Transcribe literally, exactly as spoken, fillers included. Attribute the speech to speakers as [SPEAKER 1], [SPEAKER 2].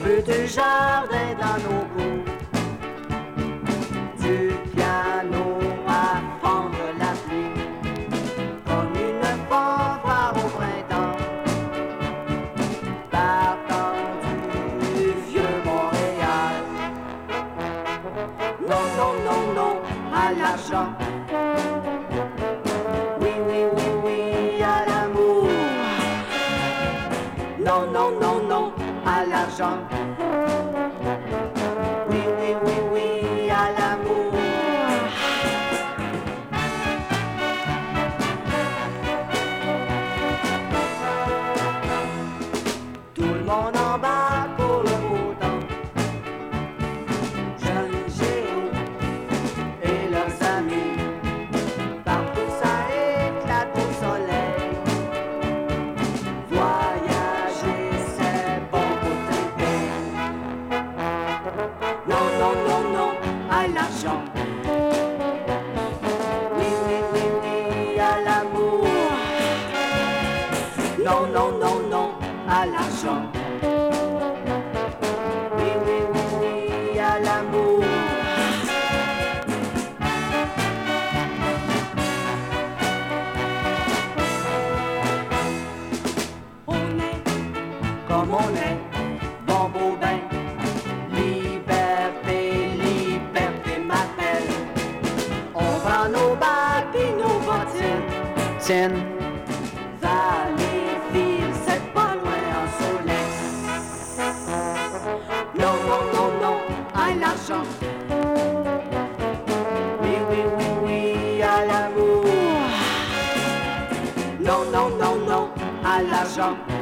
[SPEAKER 1] veut du jardin dans nos cours, du piano à fendre la pluie, comme une fanfare au printemps, partant du vieux Montréal. Non, non, non, non, à l'argent. Oui, oui, oui, oui, à l'amour. Non, non, non, non, à l'argent. Oui, oui, oui, oui, à l'amour. Tout le monde embarque pour le beau temps. Jeunes géants et leurs amis, partout ça éclate au soleil. Voyager, c'est bon pour t'aider. Non, non, non, non, à l'argent. Oui, oui, oui, oui, à l'amour. Non, non, non, non, à l'argent. Oui, oui, oui, oui, à l'amour. On est comme on est, bon beau bain. Liberté, liberté m'appelle. On prend nos bagues et nos bottines. Tiens, Valleyfield, c'est pas loin en Solex. Non, non, non, non, à l'argent. Oui, oui, oui, oui, à l'amour. Non, non, non, non, à l'argent.